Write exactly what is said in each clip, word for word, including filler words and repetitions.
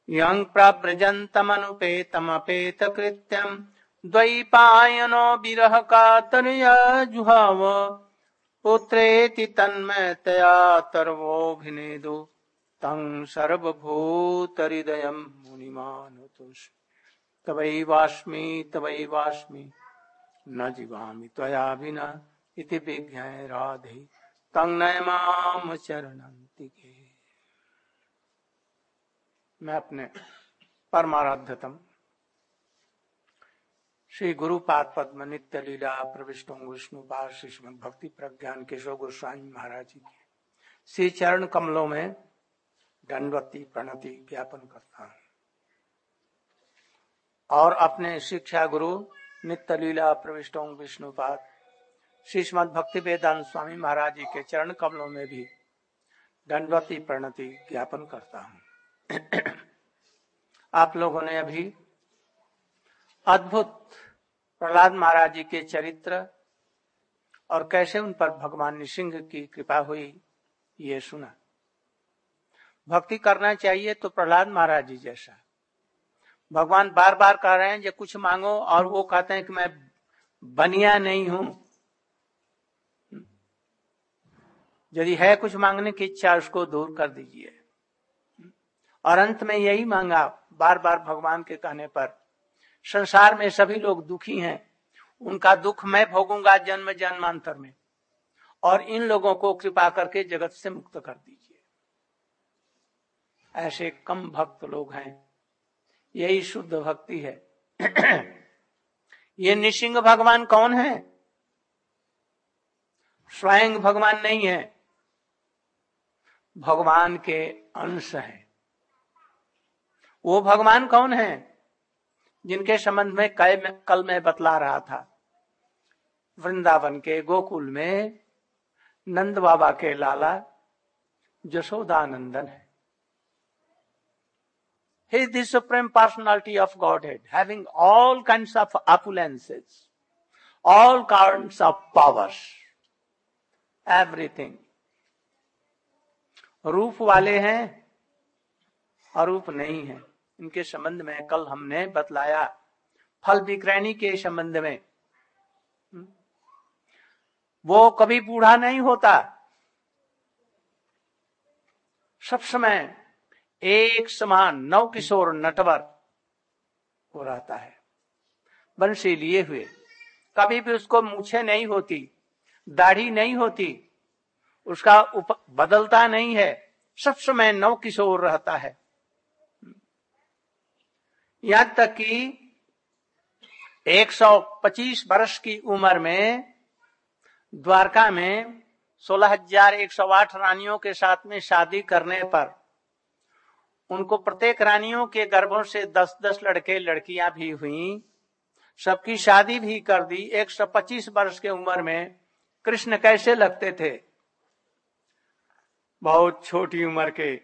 यं प्रव्रजन्तमनुपेतमपेत कृत्यं द्वैपायनो विरह कातरया जुहाव पुत्रेति तन्मयतया तर्वोऽभिनेदो तं सर्वभूतहृदयं मुनिमानुतोष तवैवास्मि तवैवास्मि न जीवामि त्वया विना इति विज्ञाय राधे तं नयमाम चरणन्तिके। मैं अपने परमाराध्यतम श्री गुरुपाद पद्म नित्य लीला प्रविष्टो विष्णुपाद श्री श्रीमद् भक्ति प्रज्ञान केशव गोस्वामी महाराज जी के श्री चरण कमलों में दंडवती प्रणति ज्ञापन करता हूँ और अपने शिक्षा गुरु नित्य लीला प्रविष्टो विष्णुपाद श्री श्रीमद् भक्ति वेदांत स्वामी महाराज जी के चरण कमलों में भी दंडवती प्रणति ज्ञापन करता हूँ। आप लोगों ने अभी अद्भुत प्रहलाद महाराज जी के चरित्र और कैसे उन पर भगवान नृसिंह की कृपा हुई ये सुना। भक्ति करना चाहिए तो प्रहलाद महाराज जी जैसा। भगवान बार बार कह रहे हैं जो कुछ मांगो और वो कहते हैं कि मैं बनिया नहीं हूं। यदि है कुछ मांगने की इच्छा उसको दूर कर दीजिए। और अंत में यही मांगा बार बार भगवान के कहने पर, संसार में सभी लोग दुखी हैं, उनका दुख मैं भोगूंगा जन्म जन्मांतर में, और इन लोगों को कृपा करके जगत से मुक्त कर दीजिए। ऐसे कम भक्त लोग हैं, यही शुद्ध भक्ति है। ये नृसिंह भगवान कौन है? स्वयं भगवान नहीं है, भगवान के अंश है। वो भगवान कौन है जिनके संबंध में कल मैं बतला रहा था। वृंदावन के गोकुल में नंद बाबा के लाला जशोदानंदन है। He is the supreme personality of Godhead, having all kinds of opulences, all kinds of powers, everything. रूप वाले हैं, अरूप नहीं है। इनके संबंध में कल हमने बतलाया। फल विक्रयणी के संबंध में, वो कभी बूढ़ा नहीं होता, सब समय एक समान नव किशोर नटवर हो रहता है, बंसी लिए हुए। कभी भी उसको मूछें नहीं होती, दाढ़ी नहीं होती, उसका उप, बदलता नहीं है, सब समय नव किशोर रहता है। यहां तक कि एक सौ पच्चीस वर्ष की उम्र में द्वारका में सोलह हजार एक सौ आठ रानियों के साथ में शादी करने पर उनको प्रत्येक रानियों के गर्भों से दस दस लड़के लड़कियां भी हुई, सबकी शादी भी कर दी। एक सौ पच्चीस वर्ष के उम्र में कृष्ण कैसे लगते थे? बहुत छोटी उम्र के,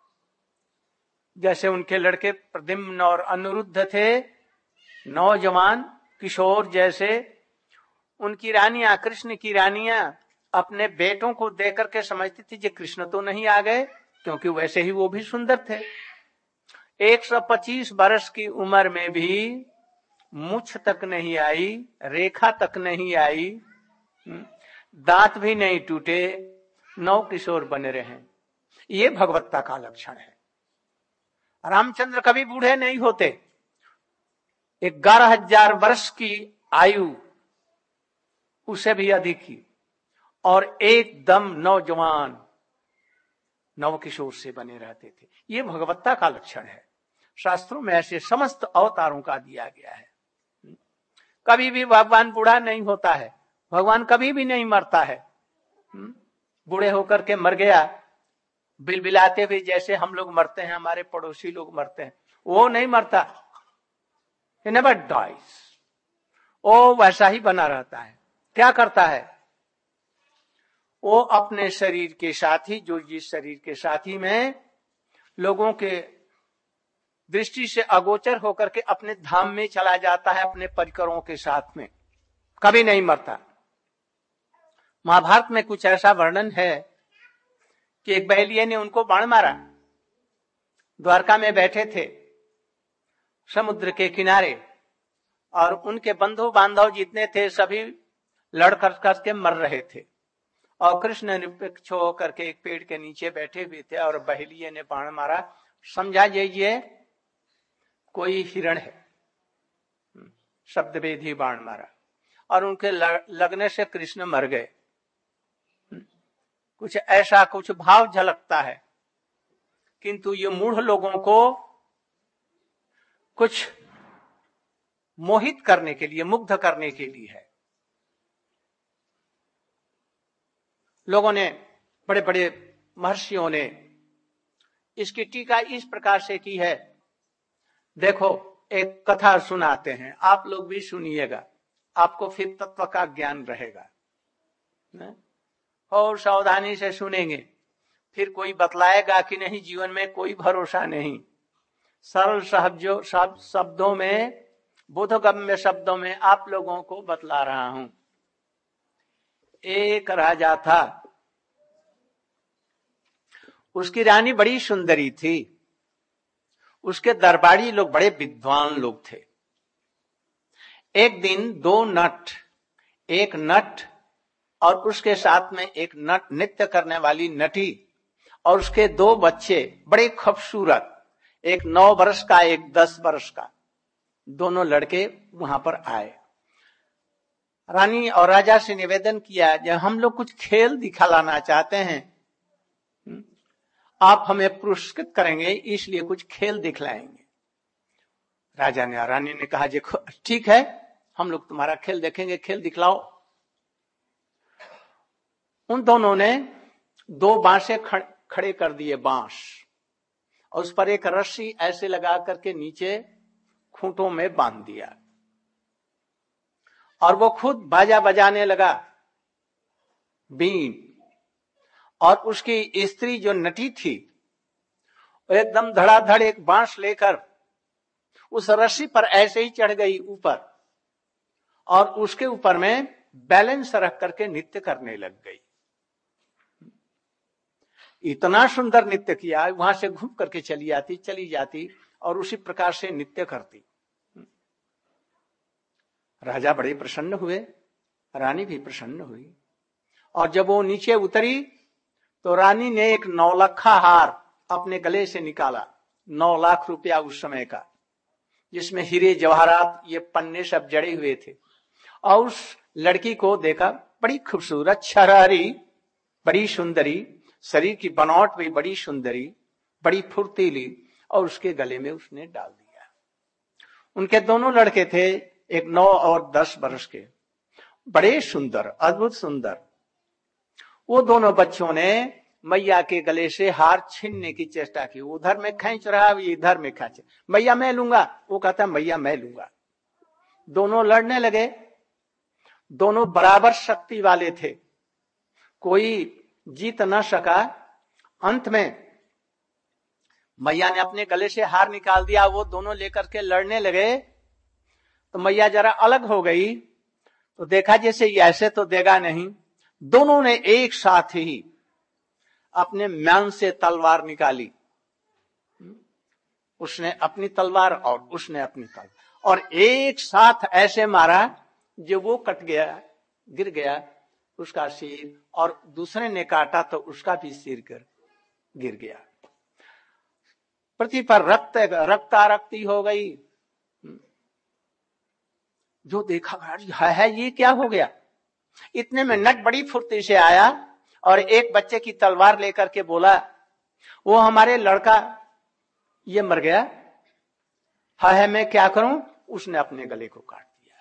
जैसे उनके लड़के प्रद्युम्न और अनिरुद्ध थे, नौजवान किशोर जैसे। उनकी रानियां, कृष्ण की रानियां अपने बेटों को देकर के समझती थी कि कृष्ण तो नहीं आ गए, क्योंकि वैसे ही वो भी सुंदर थे। एक सौ पच्चीस वर्ष की उम्र में भी मुछ तक नहीं आई, रेखा तक नहीं आई, दांत भी नहीं टूटे, नौ किशोर बने रहे। ये भगवत्ता का लक्षण है। रामचंद्र कभी बूढ़े नहीं होते। ग्यारह हजार वर्ष की आयु, उसे भी अधिक ही, और एकदम नौजवान नव किशोर से बने रहते थे। ये भगवत्ता का लक्षण है। शास्त्रों में ऐसे समस्त अवतारों का दिया गया है। कभी भी भगवान बूढ़ा नहीं होता है, भगवान कभी भी नहीं मरता है। बूढ़े होकर के मर गया, बिलबिलाते हुए जैसे हम लोग मरते हैं, हमारे पड़ोसी लोग मरते हैं, वो नहीं मरता। He never dies. वो वैसा ही बना रहता है। क्या करता है? वो अपने शरीर के साथी, जो जिस शरीर के साथी में लोगों के दृष्टि से अगोचर होकर के अपने धाम में चला जाता है, अपने परिकरों के साथ में, कभी नहीं मरता। महाभारत में कुछ ऐसा वर्णन है कि एक बहेलिये ने उनको बाण मारा, द्वारका में बैठे थे समुद्र के किनारे, और उनके बंधु बांधव जितने थे सभी लड़ कर के मर रहे थे, और कृष्ण निरपेक्ष होकर के एक पेड़ के नीचे बैठे हुए थे और बहेलिये ने बाण मारा। समझा जाइए कोई हिरण है, शब्द भेदी बाण मारा और उनके लगने से कृष्ण मर गए। कुछ ऐसा कुछ भाव झलकता है, किंतु ये मूढ़ लोगों को कुछ मोहित करने के लिए, मुग्ध करने के लिए है। लोगों ने, बड़े बड़े महर्षियों ने इसकी टीका इस प्रकार से की है। देखो, एक कथा सुनाते हैं, आप लोग भी सुनिएगा, आपको फिर तत्व का ज्ञान रहेगा। और सावधानी से सुनेंगे, फिर कोई बतलाएगा कि नहीं, जीवन में कोई भरोसा नहीं। सरल शब्दों शब्दों में, बोधगम्य शब्दों में आप लोगों को बतला रहा हूं। एक राजा था, उसकी रानी बड़ी सुंदरी थी, उसके दरबारी लोग बड़े विद्वान लोग थे। एक दिन दो नट, एक नट और उसके साथ में एक नट, नृत्य करने वाली नटी, और उसके दो बच्चे बड़े खूबसूरत, एक नौ वर्ष का एक दस वर्ष का, दोनों लड़के वहां पर आए। रानी और राजा से निवेदन किया, जब हम लोग कुछ खेल दिखाना चाहते हैं, आप हमें पुरस्कृत करेंगे, इसलिए कुछ खेल दिखलाएंगे। राजा ने, रानी ने कहा, जी ठीक है, हम लोग तुम्हारा खेल देखेंगे, खेल दिखलाओ। उन दोनों ने दो बांसे खड़े कर दिए, बांस, और उस पर एक रस्सी ऐसे लगा करके नीचे खूंटों में बांध दिया, और वो खुद बाजा बजाने लगा, बीन। और उसकी स्त्री जो नटी थी, एकदम धड़ाधड़ एक बांस लेकर उस रस्सी पर ऐसे ही चढ़ गई ऊपर, और उसके ऊपर में बैलेंस रख करके नृत्य करने लग गई। इतना सुंदर नृत्य किया, वहां से घूम करके चली आती चली जाती और उसी प्रकार से नृत्य करती। राजा बड़े प्रसन्न हुए, रानी भी प्रसन्न हुई, और जब वो नीचे उतरी तो रानी ने एक नौलखा हार अपने गले से निकाला, नौ लाख रुपया उस समय का, जिसमें हीरे जवाहरात ये पन्ने सब जड़े हुए थे, और उस लड़की को देखा, बड़ी खूबसूरत, छरहरी, बड़ी सुंदरी, शरीर की बनावट भी बड़ी सुंदरी, बड़ी फुर्तीली, और उसके गले में उसने डाल दिया। उनके दोनों लड़के थे, एक नौ और दस वर्ष के, बड़े सुंदर, अद्भुत सुंदर। वो दोनों बच्चों ने मैया के गले से हार छीनने की चेष्टा की, उधर में खींच रहा, इधर में खींचे, मैया मैं लूंगा, वो कहता मैया मैं लूंगा। दोनों लड़ने लगे, दोनों बराबर शक्ति वाले थे, कोई जीत न सका। अंत में मैया ने अपने गले से हार निकाल दिया, वो दोनों लेकर के लड़ने लगे, तो मैया जरा अलग हो गई, तो देखा जैसे ऐसे तो देगा नहीं। दोनों ने एक साथ ही अपने म्यान से तलवार निकाली, उसने अपनी तलवार और उसने अपनी तलवार, और एक साथ ऐसे मारा जो वो कट गया, गिर गया उसका सिर, और दूसरे ने काटा तो उसका भी सिर गिर गिर गया। पृथ्वी पर रक्त रक्तारक्ति हो गई। जो देखा है, है ये क्या हो गया। इतने में नट बड़ी फुर्ती से आया और एक बच्चे की तलवार लेकर के बोला, वो हमारे लड़का ये मर गया, हा है मैं क्या करूं। उसने अपने गले को काट दिया।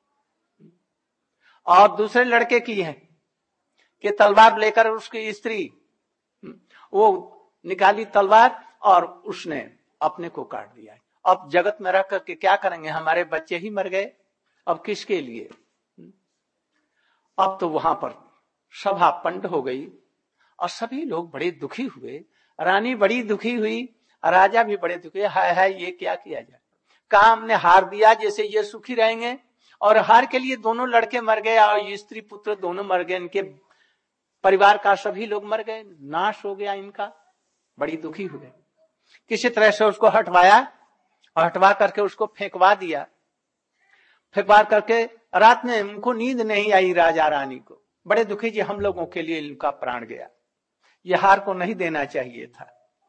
और दूसरे लड़के की है कि तलवार लेकर उसकी स्त्री वो निकाली तलवार और उसने अपने को काट दिया। अब जगत में रह करके क्या करेंगे, हमारे बच्चे ही मर गए, अब किसके लिए। अब तो वहां पर सभा पंड हो गई और सभी लोग बड़े दुखी हुए, रानी बड़ी दुखी हुई, राजा भी बड़े दुखी, हाय हाय ये क्या किया जाए। कहा हमने हार दिया, जैसे ये सुखी रहेंगे, और हार के लिए दोनों लड़के मर गए और स्त्री पुत्र दोनों मर गए, इनके परिवार का सभी लोग मर गए, नाश हो गया इनका। बड़ी दुखी हुए किसी तरह से उसको हटवाया और हटवा करके उसको फेंकवा दिया। फेंकवा करके रात में उनको नींद नहीं आई, राजा रानी को बड़े दुखी जी, हम लोगों के लिए इनका प्राण गया, यह हार को नहीं देना चाहिए था।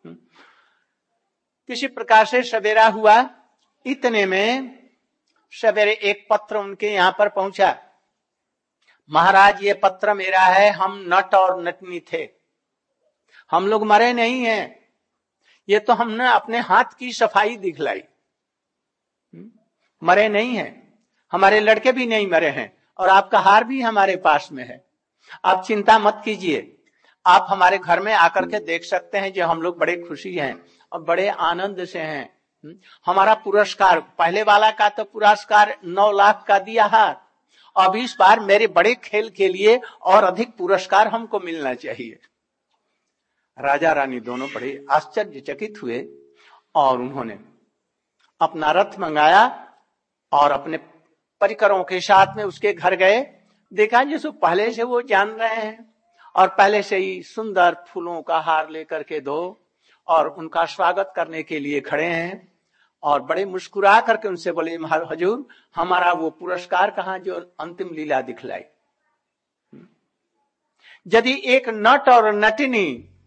किसी प्रकार से सवेरा हुआ, इतने में सवेरे एक पत्र उनके यहां पर पहुंचा, महाराज ये पत्र मेरा है, हम नट और नटनी थे, हम लोग मरे नहीं हैं, ये तो हमने अपने हाथ की सफाई दिखलाई, मरे नहीं हैं, हमारे लड़के भी नहीं मरे हैं और आपका हार भी हमारे पास में है, आप चिंता मत कीजिए, आप हमारे घर में आकर के देख सकते हैं जो हम लोग बड़े खुशी हैं और बड़े आनंद से हैं। हमारा पुरस्कार, पहले वाला का तो पुरस्कार नौ लाख का दिया हार, अब इस बार मेरे बड़े खेल के लिए और अधिक पुरस्कार हमको मिलना चाहिए। राजा रानी दोनों बड़े आश्चर्यचकित हुए और उन्होंने अपना रथ मंगाया और अपने परिकरों के साथ में उसके घर गए। देखा जिसको पहले से वो जान रहे हैं और पहले से ही सुंदर फूलों का हार लेकर के दो और उनका स्वागत करने के लिए खड़े हैं और बड़े मुस्कुरा करके उनसे बोले, हजूर हमारा वो पुरस्कार कहां जो अंतिम लीला दिखलाई। यदि एक नट और नटनी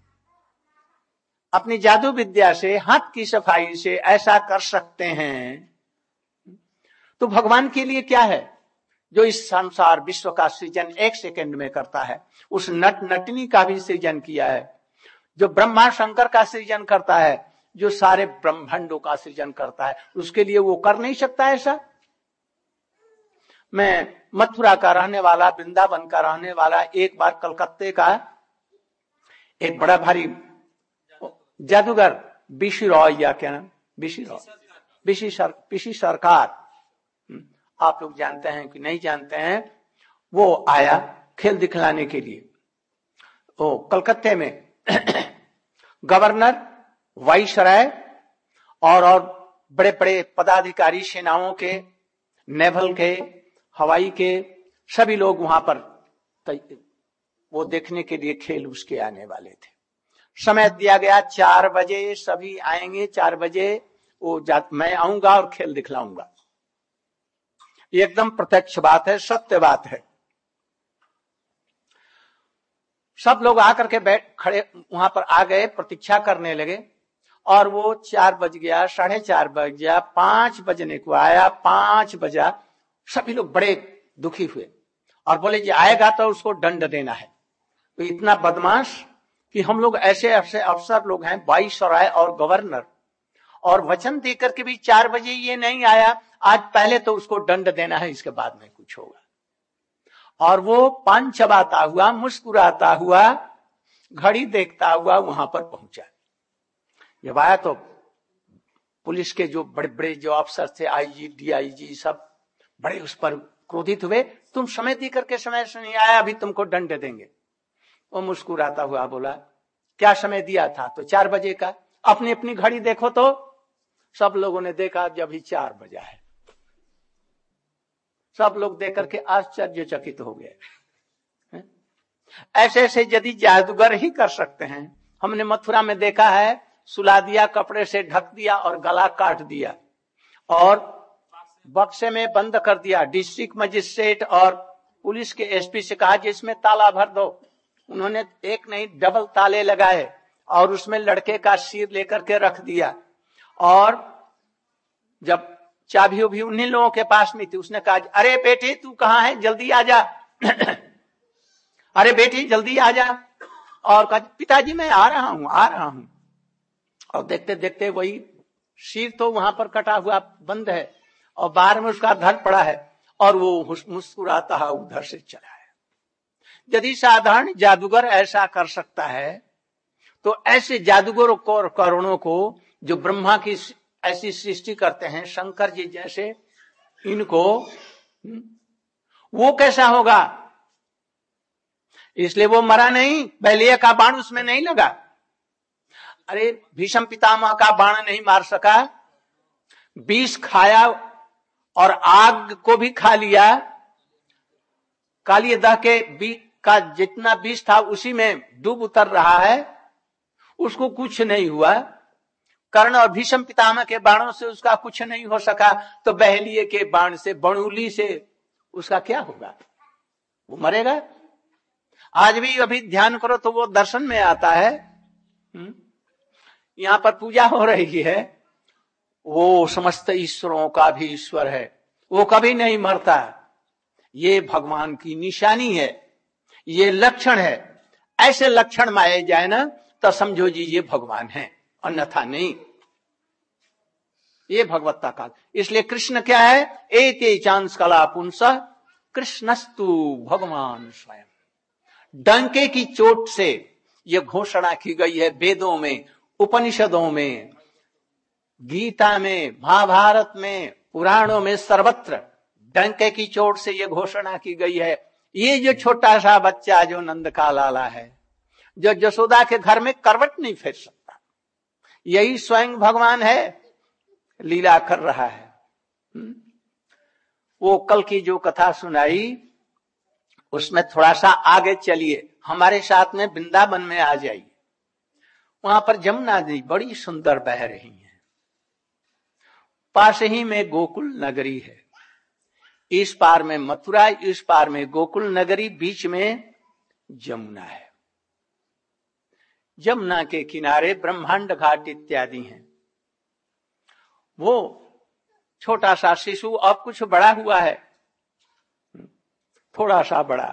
अपनी जादू विद्या से, हाथ की सफाई से ऐसा कर सकते हैं तो भगवान के लिए क्या है जो इस संसार विश्व का सृजन एक सेकंड में करता है। उस नट नटनी का भी सृजन किया है, जो ब्रह्मा शंकर का सृजन करता है, जो सारे ब्रह्मांडों का सृजन करता है, उसके लिए वो कर नहीं सकता ऐसा। मैं मथुरा का रहने वाला, वृंदावन का रहने वाला, एक बार कलकत्ते का एक बड़ा भारी जादूगर बिशी रॉय, या क्या नाम, बिशी रॉय, बिशी सर, बिशी सरकार, आप लोग जानते हैं कि नहीं जानते हैं, वो आया खेल दिखलाने के लिए। वो कलकत्ते में गवर्नर, वाइसराय और और बड़े बड़े पदाधिकारी सेनाओं के, नेवल के, हवाई के, सभी लोग वहां पर वो देखने के लिए खेल उसके आने वाले थे। समय दिया गया चार बजे सभी आएंगे, चार बजे वो मैं आऊंगा और खेल दिखलाऊंगा। ये एकदम प्रत्यक्ष बात है, सत्य बात है। सब लोग आकर के बैठ खड़े वहां पर आ गए, प्रतीक्षा करने लगे और वो चार बज गया, साढ़े चार बज गया, पांच बजने को आया, पांच बजा, सभी लोग बड़े दुखी हुए और बोले जी आएगा तो उसको दंड देना है। तो इतना बदमाश कि हम लोग ऐसे ऐसे अफसर लोग हैं, वाइसराय और गवर्नर, और वचन देकर के भी चार बजे ये नहीं आया, आज पहले तो उसको दंड देना है, इसके बाद में कुछ होगा। और वो पान चबाता हुआ, मुस्कुराता हुआ, घड़ी देखता हुआ वहां पर पहुंचा। जब आया तो पुलिस के जो बड़े बड़े जो अफसर थे, आईजी, डीआईजी, सब बड़े उस पर क्रोधित हुए, तुम समय दी करके समय से नहीं आया, अभी तुमको दंड देंगे। वो मुस्कुराता हुआ बोला, क्या समय दिया था? तो चार बजे का। अपनी अपनी घड़ी देखो तो सब लोगों ने देखा जब ही चार बजा है। सब लोग देख करके आश्चर्यचकित हो गए। ऐसे ऐसे यदि जादूगर ही कर सकते हैं। हमने मथुरा में देखा है, सुला दिया, कपड़े से ढक दिया और गला काट दिया और बक्से में बंद कर दिया। डिस्ट्रिक्ट मजिस्ट्रेट और पुलिस के एसपी से कहा जिसमें ताला भर दो। उन्होंने एक नहीं डबल ताले लगाए और उसमें लड़के का सिर लेकर के रख दिया। और जब चाबी भी उन्हीं लोगों के पास में थी, उसने कहा अरे बेटी तू कहाँ है, जल्दी आ जा। अरे बेटी जल्दी आ जा। और कहा पिताजी मैं आ रहा हूं आ रहा हूं। और देखते देखते वही सिर तो वहां पर कटा हुआ बंद है और बाहर में उसका धड़ पड़ा है और वो मुस्कुराता है उधर से चला है। यदि साधारण जादूगर ऐसा कर सकता है तो ऐसे जादूगरों को, करोड़ों को जो ब्रह्मा की ऐसी सृष्टि करते हैं, शंकर जी जैसे, इनको वो कैसा होगा? इसलिए वो मरा नहीं, बैलिया का बाण उसमें नहीं लगा। अरे भीष्म पितामह का बाण नहीं मार सका, विष खाया और आग को भी खा लिया। कालिय दह के बीच का जितना विष था उसी में डूब उतर रहा है, उसको कुछ नहीं हुआ। कर्ण और भीष्म पितामह के बाणों से उसका कुछ नहीं हो सका, तो बहलिए के बाण से, बणुली से उसका क्या होगा? वो मरेगा। आज भी अभी ध्यान करो तो वो दर्शन में आता है। यहां पर पूजा हो रही है, वो समस्त ईश्वरों का भी ईश्वर है, वो कभी नहीं मरता। ये भगवान की निशानी है, ये लक्षण है। ऐसे लक्षण माए जाए ना तो समझो जी ये भगवान है, अन्यथा नहीं। ये भगवत्ता काल। इसलिए कृष्ण क्या है? एते चांस कला पुंस कृष्णस्तु भगवान स्वयं। डंके की चोट से यह घोषणा की गई है वेदों में, उपनिषदों में, गीता में, महाभारत में, पुराणों में, सर्वत्र डंके की चोट से यह घोषणा की गई है। ये जो छोटा सा बच्चा जो नंद का लाला है, जो यशोदा के घर में करवट नहीं फेर सकता, यही स्वयं भगवान है, लीला कर रहा है। वो कल की जो कथा सुनाई उसमें थोड़ा सा आगे चलिए, हमारे साथ में वृंदावन में आ जाइए। वहां पर जमुना जी बड़ी सुंदर बह रही है, पास ही में गोकुल नगरी है। इस पार में मथुरा, इस पार में गोकुल नगरी, बीच में जमुना है। जमुना के किनारे ब्रह्मांड घाट इत्यादि हैं। वो छोटा सा शिशु अब कुछ बड़ा हुआ है, थोड़ा सा बड़ा,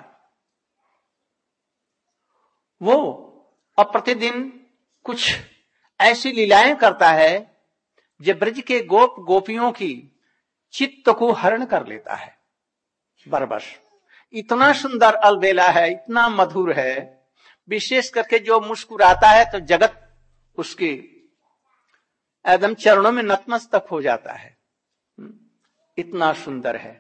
वो अब प्रतिदिन कुछ ऐसी लीलाएं करता है जो ब्रज के गोप गोपियों की चित्त को हरण कर लेता है। बरबस इतना सुंदर अलबेला है, इतना मधुर है, विशेष करके जो मुस्कुराता है तो जगत उसके एकदम चरणों में नतमस्तक हो जाता है, इतना सुंदर है।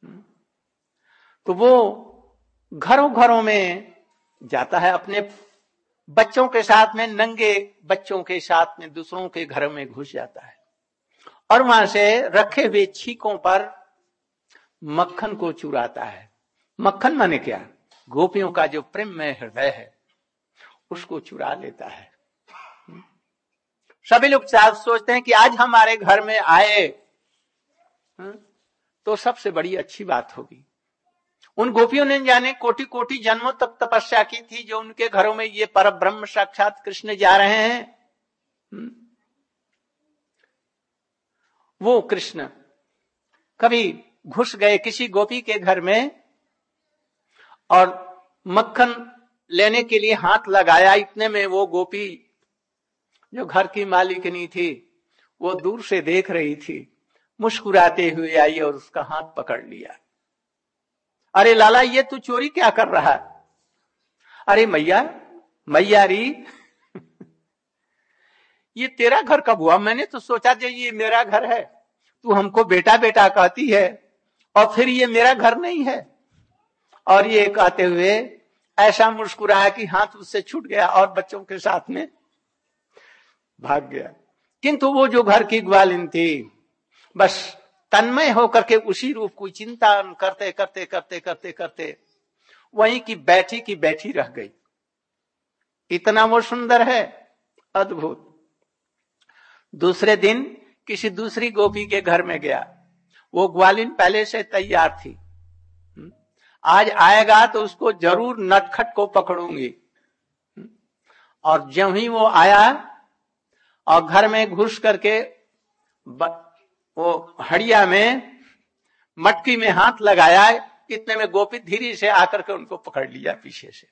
तो वो घरों घरों में जाता है, अपने बच्चों के साथ में, नंगे बच्चों के साथ में दूसरों के घर में घुस जाता है और वहां से रखे हुए छीकों पर मक्खन को चुराता है। मक्खन माने क्या? गोपियों का जो प्रेम में हृदय है उसको चुरा लेता है। सभी लोग सोचते हैं कि आज हमारे घर में आए तो सबसे बड़ी अच्छी बात होगी। उन गोपियों ने जाने कोटि कोटि जन्मों तक तपस्या की थी, जो उनके घरों में ये परम ब्रह्म साक्षात कृष्ण जा रहे हैं। वो कृष्ण कभी घुस गए किसी गोपी के घर में और मक्खन लेने के लिए हाथ लगाया, इतने में वो गोपी जो घर की मालिकनी थी वो दूर से देख रही थी, मुस्कुराते हुए आई और उसका हाथ पकड़ लिया। अरे लाला, ये तू चोरी क्या कर रहा है? अरे मैया, मैया री ये तेरा घर कब हुआ? मैंने तो सोचा जो ये मेरा घर है, तू हमको बेटा बेटा कहती है और फिर ये मेरा घर नहीं है। और ये कहते हुए ऐसा मुस्कुराया कि हाथ उससे छूट गया और बच्चों के साथ में भाग गया। किंतु वो जो घर की ग्वालिन थी, बस तन्मय होकर के उसी रूप को चिंता करते करते करते करते करते वहीं की बैठी की बैठी रह गई। इतना वो सुंदर है, अद्भुत। दूसरे दिन किसी दूसरी गोपी के घर में गया, वो ग्वालिन पहले से तैयार थी, आज आएगा तो उसको जरूर नटखट को पकड़ूंगी। और जब ही वो आया और घर में घुस करके वो हड़िया में मटकी में हाथ लगाया, इतने में गोपी धीरे से आकर के उनको पकड़ लिया पीछे से।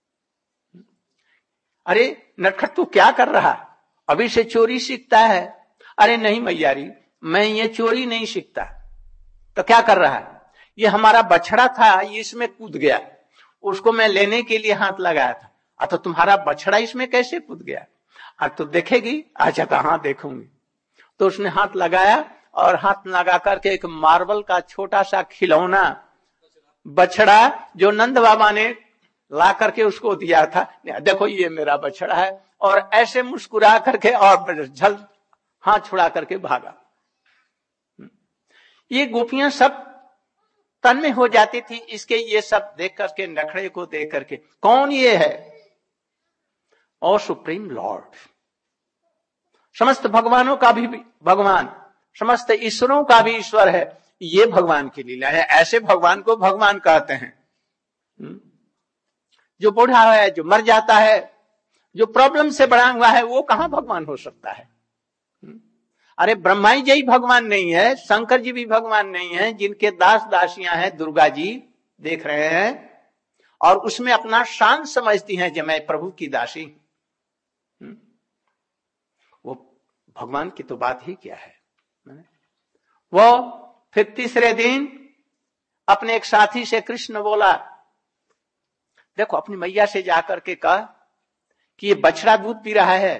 अरे नटखट तू क्या कर रहा? अभी से चोरी सीखता है। अरे नहीं मैयारी, मैं ये चोरी नहीं सीखता। तो क्या कर रहा है? ये हमारा बछड़ा था, ये इसमें कूद गया, उसको मैं लेने के लिए हाथ लगाया था। आ तो तुम्हारा बछड़ा इसमें कैसे कूद गया? आ तो देखेगी? अच्छा तो हाँ देखूंगी। तो उसने हाथ लगाया और हाथ लगा करके एक मार्बल का छोटा सा खिलौना बछड़ा जो नंद बाबा ने ला करके उसको दिया था, देखो ये मेरा बछड़ा है, और ऐसे मुस्कुरा करके और झल हाथ छुड़ा करके भागा। ये गोपियां सब तन में हो जाती थी इसके ये सब देख करके, नखड़े को देख करके। कौन ये है? और सुप्रीम लॉर्ड समस्त भगवानों का भी भगवान, समस्त ईश्वरों का भी ईश्वर है। ये भगवान की लीला है। ऐसे भगवान को भगवान कहते हैं। जो बूढ़ा है, जो मर जाता है, जो प्रॉब्लम से बड़ा हुआ है, वो कहां भगवान हो सकता है? अरे ब्रह्मा जी ही भगवान नहीं है, शंकर जी भी भगवान नहीं है, जिनके दास दासियां हैं दुर्गा जी देख रहे हैं, और उसमें अपना शान समझती हैं कि मैं प्रभु की दासी। वो भगवान की तो बात ही क्या है। वो फिर तीसरे दिन अपने एक साथी से कृष्ण बोला, देखो अपनी मैया से जाकर के कहा कि ये बछड़ा दूध पी रहा है,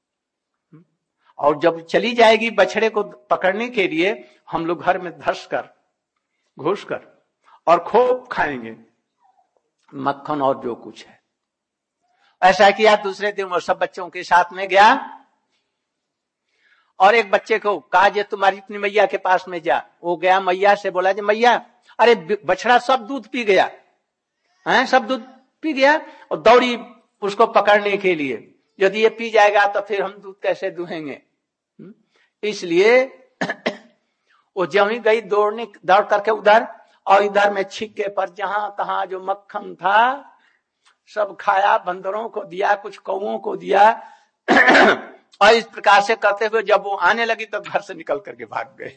और जब चली जाएगी बछड़े को पकड़ने के लिए, हम लोग घर में धस कर घुस कर और खूब खाएंगे मक्खन और जो कुछ है। ऐसा किया। दूसरे दिन वो सब बच्चों के साथ में गया और एक बच्चे को कहा, जे तुम्हारी अपनी मैया के पास में जा। वो गया, मैया से बोला, जे मैया, अरे बछड़ा सब दूध पी गया है, सब दूध पी गया, और दौड़ी उसको पकड़ने के लिए। यदि ये पी जाएगा तो फिर हम दूध कैसे दुहेंगे? इसलिए वो जब ही गई दौड़ने दौड़ करके उधर, और इधर में छिक्के पर जहां तहां जो मक्खन था सब खाया, बंदरों को दिया, कुछ कौओं को दिया। और इस प्रकार से करते हुए जब वो आने लगी तो घर से निकल करके भाग गए।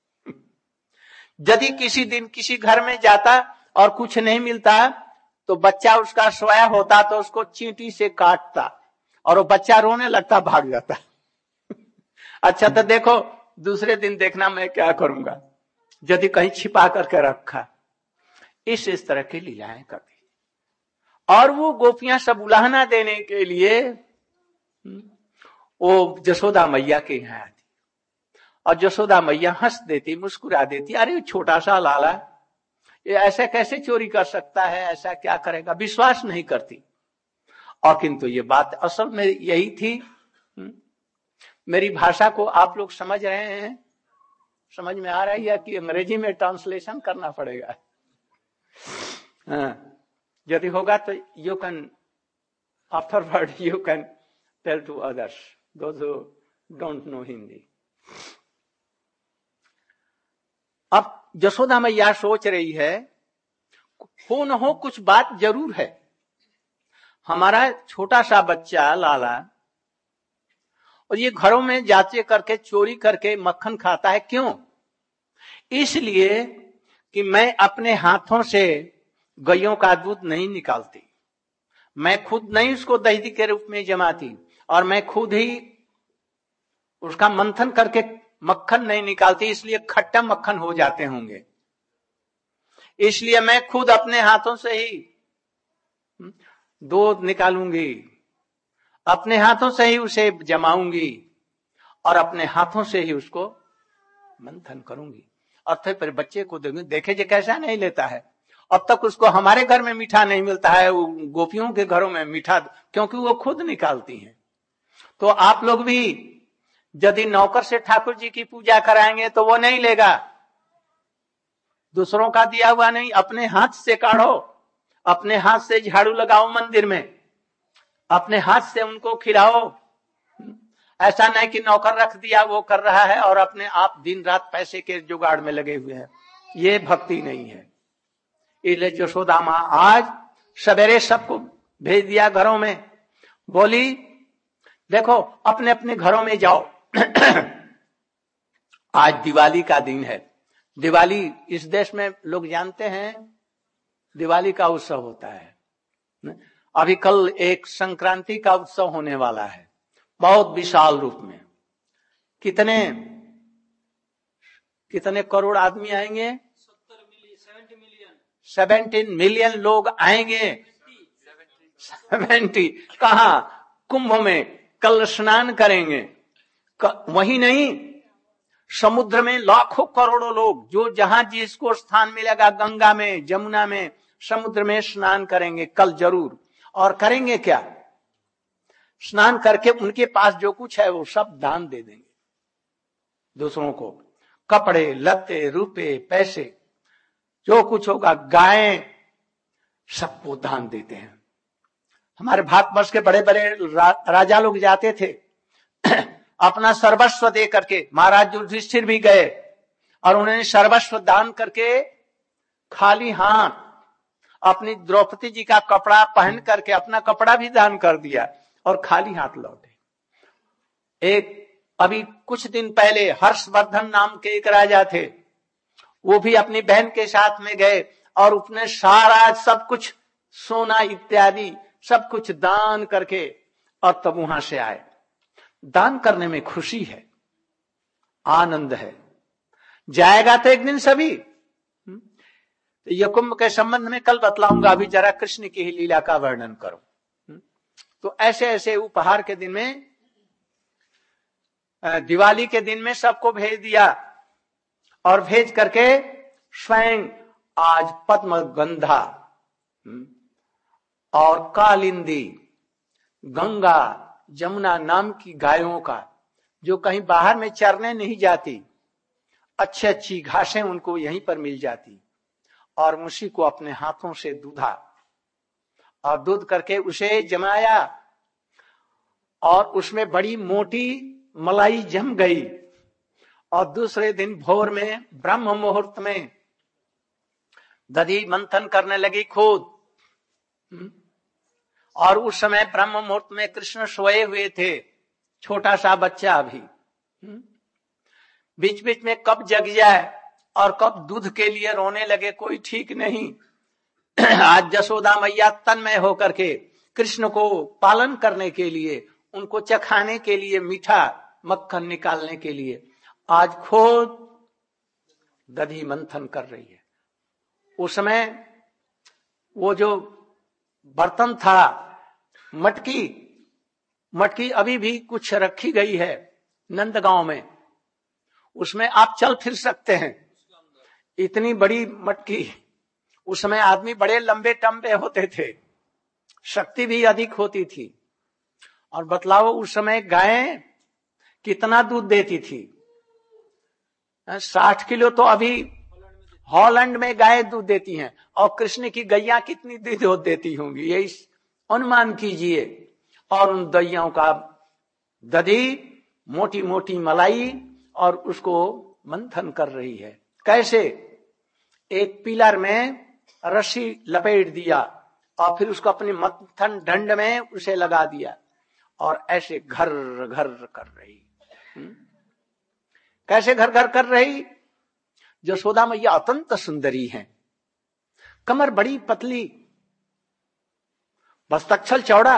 यदि किसी दिन किसी घर में जाता और कुछ नहीं मिलता तो बच्चा उसका सोया होता तो उसको चींटी से काटता और वो बच्चा रोने लगता, भाग जाता। अच्छा तो देखो दूसरे दिन देखना मैं क्या करूंगा, यदि कहीं छिपा करके रखा। इस इस तरह की लीलाएं करती। और वो गोपियां सब उलाहना देने के लिए वो जसोदा मैया के यहाँ आती, और जसोदा मैया हंस देती, मुस्कुरा देती, अरे छोटा सा लाला ये ऐसे कैसे चोरी कर सकता है, ऐसा क्या करेगा, विश्वास नहीं करती। और किंतु ये बात असल में यही थी। मेरी भाषा को आप लोग समझ रहे हैं, समझ में आ रही है कि अंग्रेजी में ट्रांसलेशन करना पड़ेगा? हाँ, यदि होगा तो you can afterward you can tell to others those who don't know Hindi. अब जसोदा मैया सोच रही है, हो न हो कुछ बात जरूर है। हमारा छोटा सा बच्चा लाला, और ये घरों में जांचे करके चोरी करके मक्खन खाता है, क्यों? इसलिए कि मैं अपने हाथों से गैयों का दूध नहीं निकालती, मैं खुद नहीं उसको दही के रूप में जमाती, और मैं खुद ही उसका मंथन करके मक्खन नहीं निकालती, इसलिए खट्टा मक्खन हो जाते होंगे। इसलिए मैं खुद अपने हाथों से ही दूध निकालूंगी, अपने हाथों से ही उसे जमाऊंगी, और अपने हाथों से ही उसको मंथन करूंगी, और फिर बच्चे को दूंगी। देखे जे कैसा नहीं लेता है। अब तक उसको हमारे घर में मीठा नहीं मिलता है, वो गोपियों के घरों में मीठा, क्योंकि वो खुद निकालती हैं। तो आप लोग भी यदि नौकर से ठाकुर जी की पूजा कराएंगे तो वो नहीं लेगा, दूसरों का दिया हुआ नहीं, अपने हाथ से काढ़ो, अपने हाथ से झाड़ू लगाओ मंदिर में, अपने हाथ से उनको खिलाओ। ऐसा नहीं कि नौकर रख दिया वो कर रहा है और अपने आप दिन रात पैसे के जुगाड़ में लगे हुए हैं, ये भक्ति नहीं है। इसलिए यशोदा माँ आज सवेरे सबको भेज दिया घरों में, बोली देखो अपने अपने घरों में जाओ। आज दिवाली का दिन है। दिवाली इस देश में लोग जानते हैं, दिवाली का उत्सव होता है। अभी कल एक संक्रांति का उत्सव होने वाला है, बहुत विशाल रूप में। कितने कितने करोड़ आदमी आएंगे? सेवेंटीन मिलियन लोग आएंगे। सेवेंटी कहा? कुंभ में कल स्नान करेंगे। वही नहीं, समुद्र में लाखों करोड़ों लोग, जो जहां जिसको स्थान मिलेगा, गंगा में, जमुना में, समुद्र में स्नान करेंगे कल जरूर। और करेंगे क्या? स्नान करके उनके पास जो कुछ है वो सब दान दे देंगे दूसरों को। कपड़े लत्ते रुपए पैसे जो कुछ होगा, गायें, सबको दान देते हैं। हमारे भारतवर्ष के बड़े बड़े रा, राजा लोग जाते थे अपना सर्वस्व दे करके, महाराज युधिष्ठिर भी गए और उन्होंने सर्वस्व दान करके खाली हाथ अपनी द्रौपदी जी का कपड़ा पहन करके अपना कपड़ा भी दान कर दिया और खाली हाथ लौटे। एक अभी कुछ दिन पहले हर्षवर्धन नाम के एक राजा थे, वो भी अपनी बहन के साथ में गए और उसने सारा सब कुछ सोना इत्यादि सब कुछ दान करके और तब वहां से आए। दान करने में खुशी है, आनंद है। जाएगा तो एक दिन सभी। तो यह कुंभ के संबंध में कल बतलाऊंगा, अभी जरा कृष्ण की ही लीला का वर्णन करूं। तो ऐसे ऐसे उपहार के दिन में, दिवाली के दिन में सबको भेज दिया और भेज करके स्वयं आज पद्मगंधा और कालिंदी, गंगा, जमुना नाम की गायों का, जो कहीं बाहर में चरने नहीं जाती, अच्छी अच्छी घासें उनको यहीं पर मिल जाती, और उसी को अपने हाथों से दूधा और दूध करके उसे जमाया और उसमें बड़ी मोटी मलाई जम गई। और दूसरे दिन भोर में ब्रह्म मुहूर्त में दधी मंथन करने लगी खुद। और उस समय ब्रह्म मुहूर्त में कृष्ण सोए हुए थे, छोटा सा बच्चा अभी। बीच बीच में कब जग जाए और कब दूध के लिए रोने लगे कोई ठीक नहीं। आज यशोदा मैया तन्मय होकर के कृष्ण को पालन करने के लिए, उनको चखाने के लिए, मीठा मक्खन निकालने के लिए आज खुद दधी मंथन कर रही है। उस समय वो जो बर्तन था, मटकी मटकी अभी भी कुछ रखी गई है नंदगांव में, उसमें आप चल फिर सकते हैं। इतनी बड़ी मटकी, उस समय आदमी बड़े लंबे टम्बे होते थे, शक्ति भी अधिक होती थी। और बतलाओ उस समय गायें कितना दूध देती थी? साठ किलो तो अभी हॉलैंड में गायें दूध देती हैं, और कृष्ण की गैया कितनी दूध देती होंगी, यही अनुमान कीजिए। और उन दैयों का दधी, मोटी मोटी मलाई, और उसको मंथन कर रही है। कैसे? एक पिलर में रस्सी लपेट दिया और फिर उसको अपने मंथन दंड में उसे लगा दिया और ऐसे घर घर कर रही। हुँ? कैसे घर घर कर रही? यशोदा मैया अत्यंत सुंदरी हैं, कमर बड़ी पतली, वस्तक्षल चौड़ा,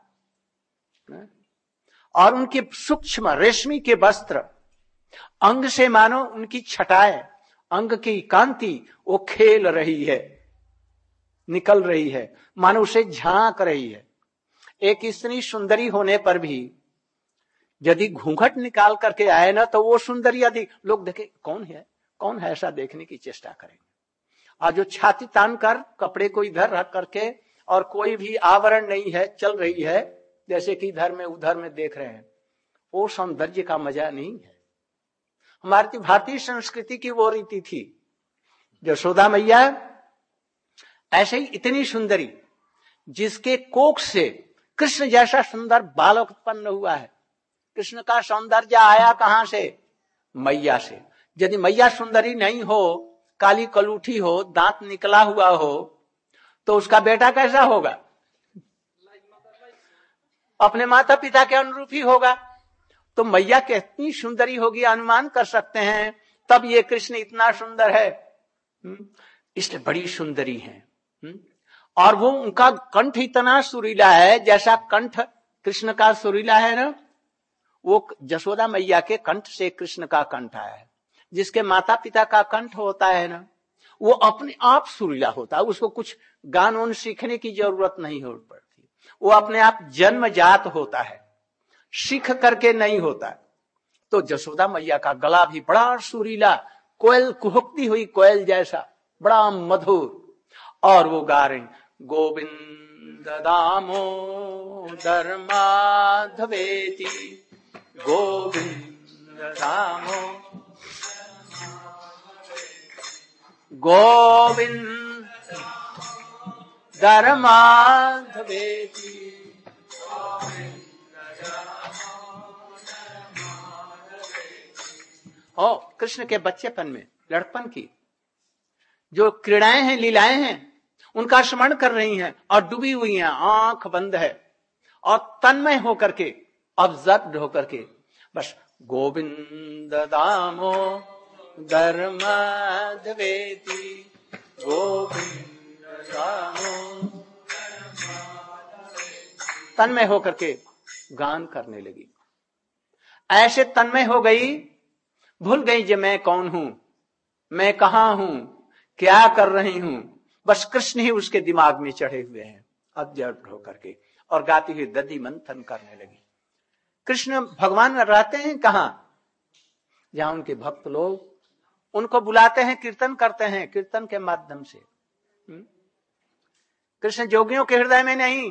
और उनके सूक्ष्म रेशमी के वस्त्र, अंग से मानो उनकी छटाएं, अंग की कांति वो खेल रही है, निकल रही है, मानो उसे झांक रही है। एक स्त्री सुंदरी होने पर भी यदि घूंघट निकाल करके आए ना, तो वो सुंदरी यदि लोग देखे कौन है कौन है, ऐसा देखने की चेष्टा करेंगे। और जो छाती तान कर कपड़े को इधर रख करके और कोई भी आवरण नहीं है, चल रही है जैसे कि इधर में उधर में देख रहे हैं, वो सौंदर्य का मजा नहीं है। हमारी भारतीय संस्कृति की वो रीति थी। यशोदा मैया ऐसे ही इतनी सुंदरी, जिसके कोख से कृष्ण जैसा सुंदर बालक उत्पन्न हुआ है। कृष्ण का सौंदर्य आया कहां से? मैया से। यदि मैया सुंदरी नहीं हो, काली कलूठी हो, दांत निकला हुआ हो, तो उसका बेटा कैसा होगा? अपने माता पिता के अनुरूप ही होगा। तो मैया कितनी सुंदरी होगी अनुमान कर सकते हैं, तब ये कृष्ण इतना सुंदर है, इसलिए बड़ी सुंदरी है। और वो उनका कंठ इतना सुरीला है, जैसा कंठ कृष्ण का सुरीला है ना, वो यशोदा मैया के कंठ से कृष्ण का कंठ आया है। जिसके माता पिता का कंठ होता है ना, वो अपने आप सुरीला होता है, उसको कुछ गान वान सीखने की जरूरत नहीं हो पड़ती, वो अपने आप जन्मजात होता है, सीख करके नहीं होता। तो यशोदा मैया का गला भी बड़ा सुरीला, कोयल कुहकती हुई कोयल जैसा, बड़ा मधुर। और वो गा रहे गोविंद दामोदर माधवेति, गोविंद दामो गोविंद दर माधवेति, और कृष्ण के बच्चेपन में, लड़पन की जो क्रीड़ाएं हैं, लीलाएं हैं, उनका स्मरण कर रही हैं और डूबी हुई हैं, आंख बंद है और तन्मय होकर के, ऑब्जर्व होकर के बस गोविंद दामो धर्मद्वेति, गोविंद दामो, तन्मय होकर के गान करने लगी। ऐसे तन्मय हो गई, भूल गई कि मैं कौन हूं, मैं कहां हूं, क्या कर रही हूं। बस कृष्ण ही उसके दिमाग में चढ़े हुए हैं, ऑब्जर्व होकर के, और गाती हुई दधि मंथन करने लगी। कृष्ण भगवान रहते हैं कहां? जहां उनके भक्त लोग उनको बुलाते हैं, कीर्तन करते हैं, कीर्तन के माध्यम से। कृष्ण जोगियों के हृदय में नहीं,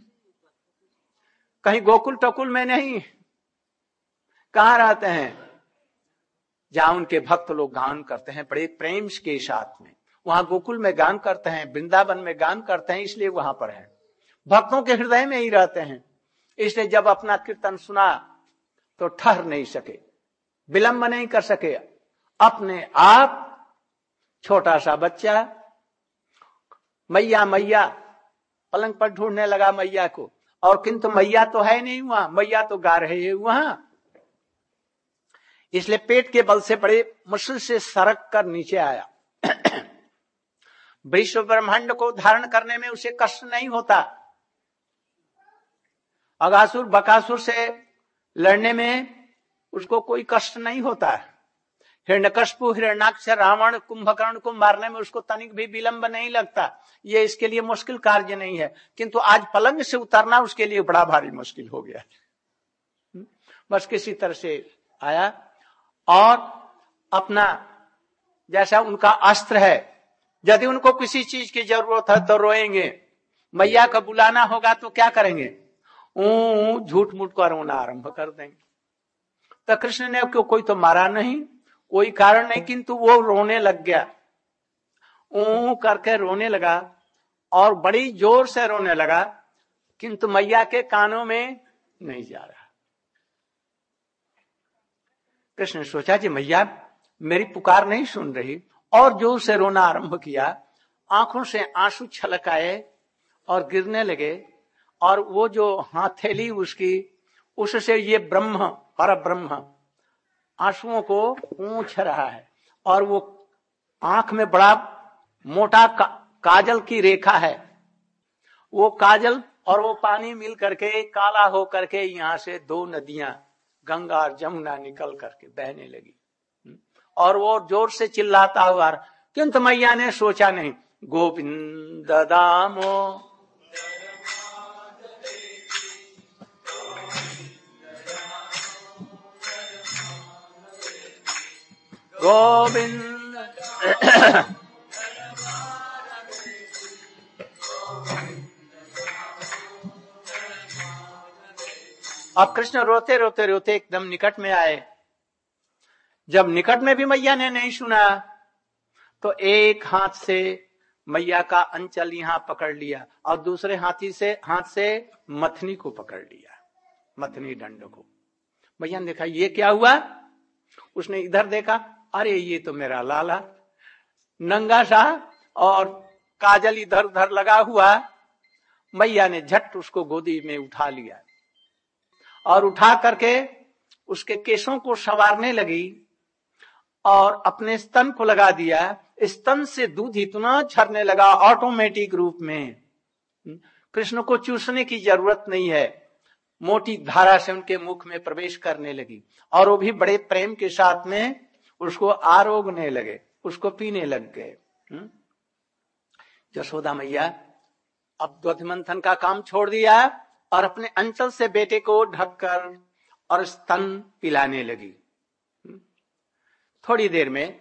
कहीं गोकुल टकुल में नहीं, कहां रहते हैं? जहां उनके भक्त लोग गान करते हैं बड़े प्रेम के साथ में। वहां गोकुल में गान करते हैं, वृंदावन में गान करते हैं, इसलिए वहां पर है, भक्तों के हृदय में ही रहते हैं। इसलिए जब अपना कीर्तन सुना तो ठहर नहीं सके, विलंब नहीं कर सके। अपने आप छोटा सा बच्चा मैया मैया पलंग पर ढूंढने लगा मैया को, और किंतु मैया तो है नहीं वहां, मैया तो गा रहे हैं वहां। इसलिए पेट के बल से बड़े मुश्किल से सरक कर नीचे आया। विश्व ब्रह्मांड को धारण करने में उसे कष्ट नहीं होता, अगासुर बकासुर से लड़ने में उसको कोई कष्ट नहीं होता। हिरण्यकश्यप, हिरण्याक्ष, रावण, कुंभकर्ण को मारने में उसको तनिक भी विलंब नहीं लगता। ये इसके लिए मुश्किल कार्य नहीं है, किंतु आज पलंग से उतरना उसके लिए बड़ा भारी मुश्किल हो गया। बस किसी तरह से आया और अपना जैसा उनका अस्त्र है, यदि उनको किसी चीज की जरूरत है तो रोएंगे, मैया का बुलाना होगा तो क्या करेंगे? ऊ झूठ मूठ कर रोना आरंभ कर देंगे। तो कृष्ण ने को, कोई तो मारा नहीं, कोई कारण नहीं, किंतु वो रोने लग गया, ऊ करके रोने लगा और बड़ी जोर से रोने लगा, किंतु मैया के कानों में नहीं जा रहा। कृष्ण ने सोचा कि मैया मेरी पुकार नहीं सुन रही, और जोर से रोना आरंभ किया। आंखों से आंसू छलक आए और गिरने लगे, और वो जो हथेली उसकी, उससे ये ब्रह्म, पर ब्रह्म आंसुओं को पूछ रहा है, और वो आंख में बड़ा मोटा का, काजल की रेखा है। वो काजल और वो पानी मिल करके काला हो करके यहां से दो नदियां, गंगा और जमुना, निकल करके बहने लगी। और वो जोर से चिल्लाता हुआ, किंतु मैया ने सोचा नहीं, गोविंद दामो गोविंद। अब कृष्ण रोते रोते रोते एकदम निकट में आए। जब निकट में भी मैया ने नहीं सुना तो एक हाथ से मैया का अंचल यहां पकड़ लिया और दूसरे हाथी से हाथ से मथनी को पकड़ लिया, मथनी दंड को। मैया ने देखा ये क्या हुआ, उसने इधर देखा, अरे ये तो मेरा लाला नंगा सा और काजल इधर उधर लगा हुआ। मैया ने झट उसको गोदी में उठा लिया और उठा करके उसके केशों को संवारने लगी और अपने स्तन को लगा दिया। स्तन से दूध इतना झरने लगा ऑटोमेटिक रूप में, कृष्ण को चूसने की जरूरत नहीं है, मोटी धारा से उनके मुख में प्रवेश करने लगी और वो भी बड़े प्रेम के साथ में उसको आरोगने लगे, उसको पीने लग गए। यशोदा मैया अब दूध मंथन का काम छोड़ दिया और अपने अंचल से बेटे को ढककर और स्तन पिलाने लगी। थोड़ी देर में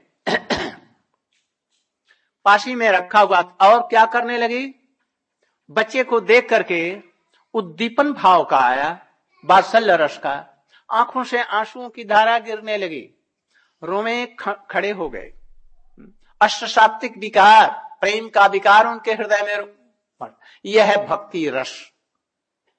पाशी में रखा हुआ और क्या करने लगी, बच्चे को देख करके उद्दीपन भाव का आया, वात्सल्य रस का, आंखों से आंसुओं की धारा गिरने लगी, रोमे खड़े हो गए। अष्टसात्विक विकार, प्रेम का विकार उनके हृदय में, यह है भक्ति रस।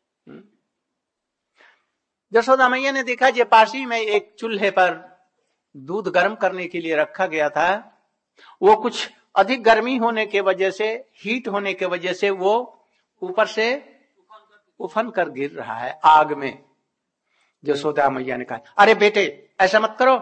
यशोदा मैया ने देखा जे पासी में एक चूल्हे पर दूध गर्म करने के लिए रखा गया था, वो कुछ अधिक गर्मी होने के वजह से, हीट होने के वजह से वो ऊपर से उफन कर गिर रहा है आग में। यशोदा मैया ने कहा, अरे बेटे ऐसा मत करो।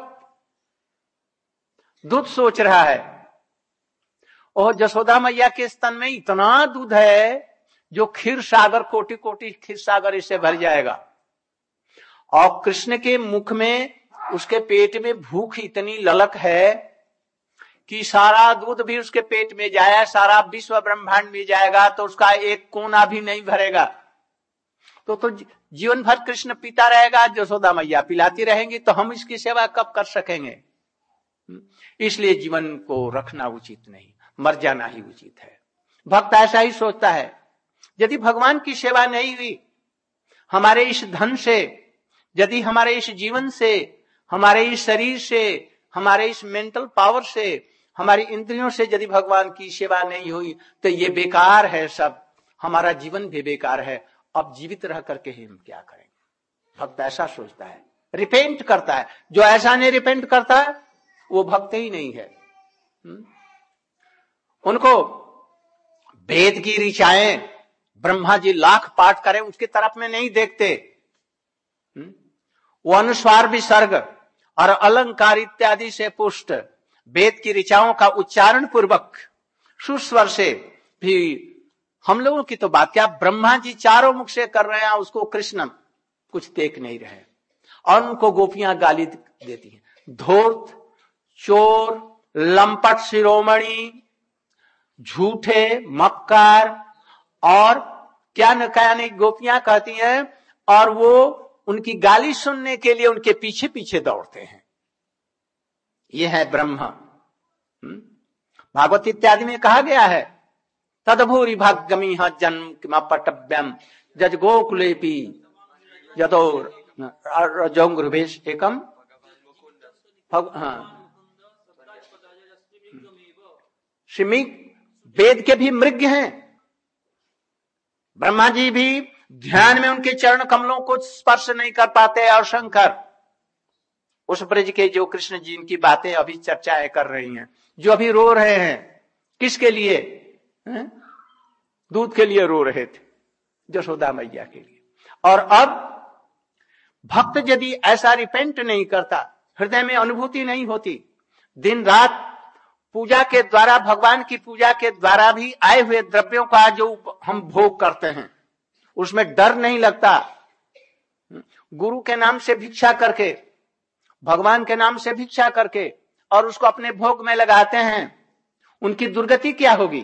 दूध सोच रहा है, और यशोदा मैया के स्तन में इतना दूध है जो क्षीर सागर, कोटि कोटि क्षीर सागर इससे भर जाएगा। और कृष्ण के मुख में, उसके पेट में भूख इतनी ललक है कि सारा दूध भी उसके पेट में जाए, सारा विश्व ब्रह्मांड में जाएगा तो उसका एक कोना भी नहीं भरेगा। तो तो जीवन भर कृष्ण पीता रहेगा, यशोदा मैया पिलाती रहेंगी, तो हम इसकी सेवा कब कर सकेंगे? इसलिए जीवन को रखना उचित नहीं, मर जाना ही उचित है। भक्त ऐसा ही सोचता है। यदि भगवान की सेवा नहीं हुई, हमारे इस धन से, यदि हमारे इस जीवन से, हमारे इस शरीर से, हमारे इस मेंटल पावर से, हमारी इंद्रियों से यदि भगवान की सेवा नहीं हुई तो ये बेकार है, सब हमारा जीवन भी बेकार है। अब जीवित रह करके ही हम क्या करेंगे? भक्त ऐसा सोचता है, रिपेंट करता है। जो ऐसा नहीं रिपेंट करता वो भक्त ही नहीं है। हुँ? उनको वेद की ऋचाएं ब्रह्मा जी लाख पाठ करें उसकी तरफ में नहीं देखते। हुँ? वो अनुस्वार विसर्ग और अलंकार इत्यादि से पुष्ट वेद की ऋचाओं का उच्चारण पूर्वक सुस्वर से भी, हम लोगों की तो बात क्या, ब्रह्मा जी चारों मुख से कर रहे हैं, उसको कृष्ण कुछ देख नहीं रहे, और उनको गोपियां गाली देती हैं, धूर्त, चोर, लंपट शिरोमणि, झूठे, मक्कार, और क्या न क्या नहीं गोपियां कहती हैं, और वो उनकी गाली सुनने के लिए उनके पीछे पीछे दौड़ते हैं। ये है ब्रह्मा। भागवत इत्यादि में कहा गया है, तदभूरि भाग्यमी जन्म किम पटव्यम जज गोकुलेपी यदो रजोंगृभेश एकम। हाँ, वेद के भी मृग हैं, ब्रह्मा जी भी ध्यान में उनके चरण कमलों को स्पर्श नहीं कर पाते, और शंकर उस ब्रज के जो कृष्ण जी की बातें अभी चर्चाएं कर रही हैं, जो अभी रो रहे हैं, किसके लिए? है? दूध के लिए रो रहे थे, यशोदा मैया के लिए। और अब भक्त यदि ऐसा रिपेंट नहीं करता, हृदय में अनुभूति नहीं होती, दिन रात पूजा के द्वारा, भगवान की पूजा के द्वारा भी आए हुए द्रव्यों का जो हम भोग करते हैं उसमें डर नहीं लगता, गुरु के नाम से भिक्षा करके, भगवान के नाम से भिक्षा करके, और उसको अपने भोग में लगाते हैं, उनकी दुर्गति क्या होगी?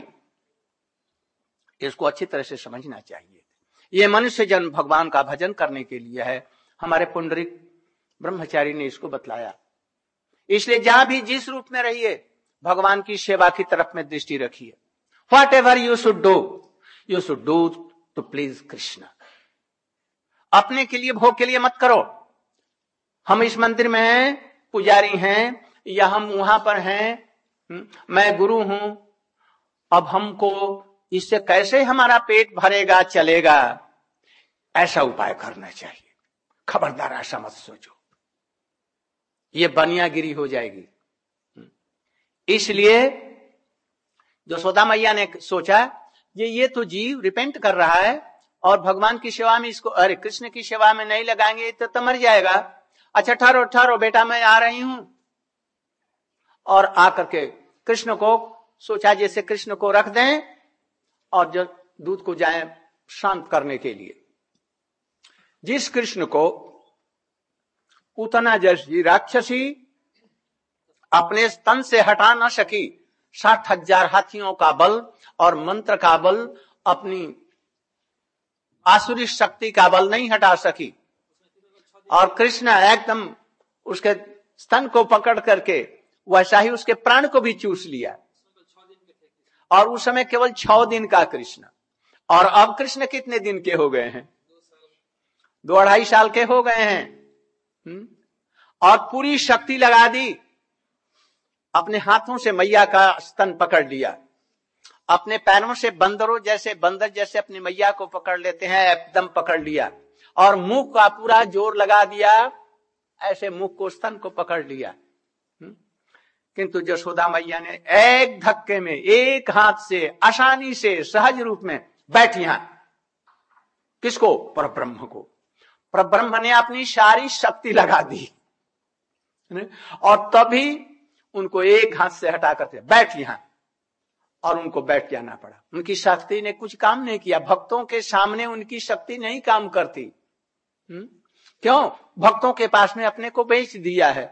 इसको अच्छी तरह से समझना चाहिए। ये मनुष्य जन्म भगवान का भजन करने के लिए है। हमारे पुंडरीक ब्रह्मचारी ने इसको बतलाया। इसलिए जहां भी जिस रूप में रहिए, भगवान की सेवा की तरफ में दृष्टि रखिए। Whatever you should do, you should do to please Krishna. अपने के लिए, भोग के लिए मत करो। हम इस मंदिर में हैं, पुजारी हैं, या हम वहां पर हैं, मैं गुरु हूं, अब हमको इससे कैसे हमारा पेट भरेगा, चलेगा, ऐसा उपाय करना चाहिए। खबरदार ऐसा मत सोचो, ये बनियागिरी हो जाएगी। इसलिए यशोदा मैया ने सोचा, ये ये तो जीव रिपेंट कर रहा है और भगवान की सेवा में इसको, अरे कृष्ण की सेवा में नहीं लगाएंगे तो, तो मर जाएगा। अच्छा ठहरो ठहरो बेटा, मैं आ रही हूं। और आकर के कृष्ण को सोचा जैसे कृष्ण को रख दें और जो दूध को जाए शांत करने के लिए। जिस कृष्ण को उतना जैसी राक्षसी अपने स्तन से हटा न सकी, साठ हजार हाथियों का बल और मंत्र का बल, अपनी आसुरी शक्ति का बल नहीं हटा सकी, और कृष्ण एकदम उसके स्तन को पकड़ करके वैसा ही उसके प्राण को भी चूस लिया। और उस समय केवल छह दिन का कृष्ण, और अब कृष्ण कितने दिन के हो गए हैं? दो अढ़ाई साल के हो गए हैं। हुँ? और पूरी शक्ति लगा दी, अपने हाथों से मैया का स्तन पकड़ लिया, अपने पैरों से बंदरों जैसे, बंदर जैसे अपनी मैया को पकड़ लेते हैं, एकदम पकड़ लिया, और मुंह का पूरा जोर लगा दिया, ऐसे मुंह को, स्तन को पकड़ लिया। किंतु यशोदा मैया ने एक धक्के में, एक हाथ से, आसानी से, सहज रूप में बैठ यहां। किसको? परब्रह्म को। परब्रह्म ने अपनी सारी शक्ति लगा दी और तभी उनको एक हाथ से हटा करके बैठ यहां, और उनको बैठ जाना पड़ा। उनकी शक्ति ने कुछ काम नहीं किया। भक्तों के सामने उनकी शक्ति नहीं काम करती। हुँ? क्यों? भक्तों के पास में अपने को बेच दिया है।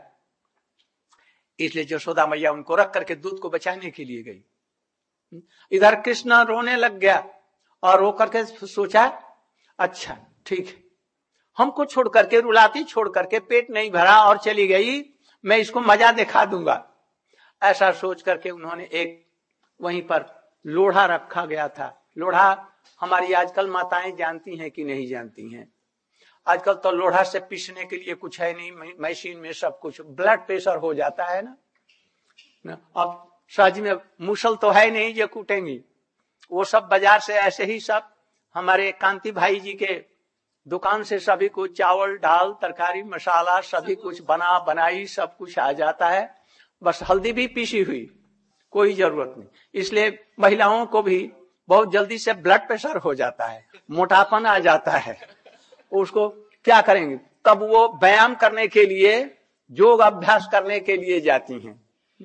इसलिए यशोदा मैया उनको रख करके दूध को बचाने के लिए गई। इधर कृष्ण रोने लग गया और रो करके सोचा, अच्छा ठीक है, हमको छोड़ करके, रुलाती छोड़ करके, पेट नहीं भरा और चली गई, मैं इसको मजा दिखा दूंगा। ऐसा सोच करके उन्होंने एक वहीं पर लोढ़ा रखा गया था। लोढ़ा हमारी आजकल माताएं जानती हैं कि नहीं जानती हैं? आजकल तो लोढ़ा से पीसने के लिए कुछ है नहीं, मशीन में सब कुछ। ब्लड प्रेशर हो जाता है ना, ना? अब सच में मुसल तो है नहीं जो कूटेंगी, वो सब बाजार से ऐसे ही सब हमारे कांति भाई जी के दुकान से सभी कुछ, चावल दाल तरकारी मसाला सभी कुछ बना बनाई सब कुछ आ जाता है। बस हल्दी भी पीसी हुई, कोई जरूरत नहीं। इसलिए महिलाओं को भी बहुत जल्दी से ब्लड प्रेशर हो जाता है, मोटापन आ जाता है। उसको क्या करेंगे? तब वो व्यायाम करने के लिए, योग अभ्यास करने के लिए जाती हैं।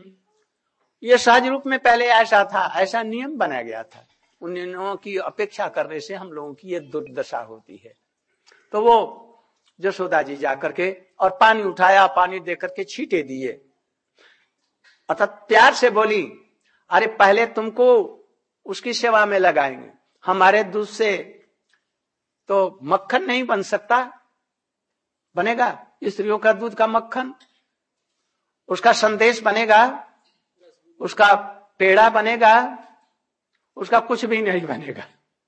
ये सहज रूप में पहले ऐसा था, ऐसा नियम बना गया था। उन नियमों की अपेक्षा करने से हम लोगों की ये दुर्दशा होती है। तो वो यशोदा जी जाकर के और पानी उठाया, पानी देकर के छींटे दिए, अर्थात प्यार से बोली, अरे पहले तुमको उसकी सेवा में लगाएंगे, हमारे दूध से तो मक्खन नहीं बन सकता। बनेगा स्त्रियों का दूध का मक्खन, उसका संदेश बनेगा, उसका पेड़ा बनेगा, उसका कुछ भी नहीं बनेगा।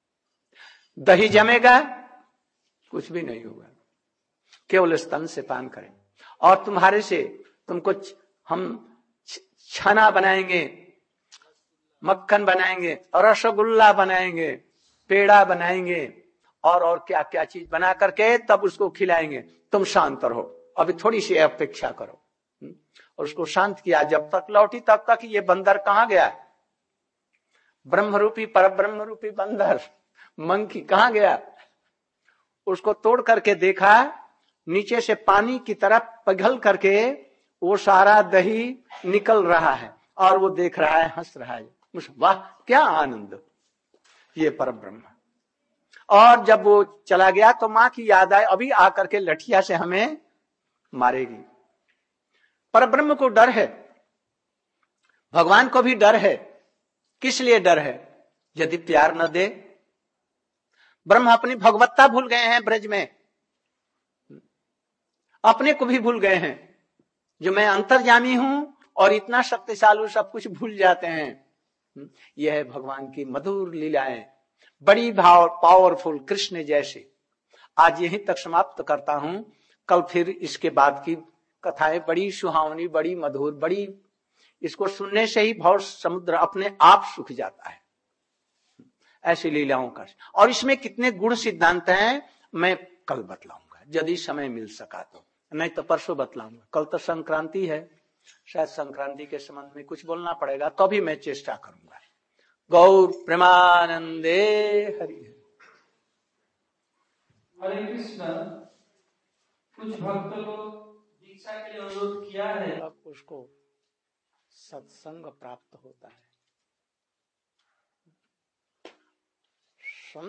दही जमेगा, कुछ भी नहीं होगा, केवल स्तन से पान करें। और तुम्हारे से तुमको हम छना बनाएंगे, मक्खन बनाएंगे, और रसगुल्ला बनाएंगे, पेड़ा बनाएंगे, और और क्या क्या चीज बना करके तब उसको खिलाएंगे। तुम शांत रहो, अभी थोड़ी सी अपेक्षा करो। और उसको शांत किया। जब तक लौटी तब तक ये बंदर कहां गया? ब्रह्मरूपी परब्रह्म रूपी बंदर मंकी कहां गया? उसको तोड़ करके देखा, नीचे से पानी की तरफ पिघल करके वो सारा दही निकल रहा है, और वो देख रहा है, हंस रहा है। वाह क्या आनंद, ये परब्रह्म। और जब वो चला गया तो मां की याद आए, अभी आकर के लठिया से हमें मारेगी। परब्रह्म को डर है, भगवान को भी डर है। किस लिए डर है? यदि प्यार न दे। ब्रह्म अपनी भगवत्ता भूल गए हैं ब्रज में, अपने को भी भूल गए हैं, जो मैं अंतर्यामी हूं और इतना शक्तिशाली, सब कुछ भूल जाते हैं। यह है भगवान की मधुर लीलाएं, बड़ी भाव पावरफुल कृष्ण जैसे। आज यहीं तक समाप्त करता हूं। कल फिर इसके बाद की कथाएं बड़ी सुहावनी, बड़ी मधुर, बड़ी, इसको सुनने से ही भाव समुद्र अपने आप सूख जाता है, ऐसी लीलाओं का। और इसमें कितने गुण सिद्धांत हैं मैं कल बतलाऊंगा, यदि समय मिल सका तो, नहीं तो परसों बतलाऊंगा। कल तो संक्रांति है, शायद संक्रांति के संबंध में कुछ बोलना पड़ेगा, तो भी मैं चेष्टा करूंगा। गौर प्रेमानंदे हरि। हरे कृष्ण। कुछ भक्त लोग दीक्षा के लिए अनुरोध किया है, अब उसको सत्संग प्राप्त होता है।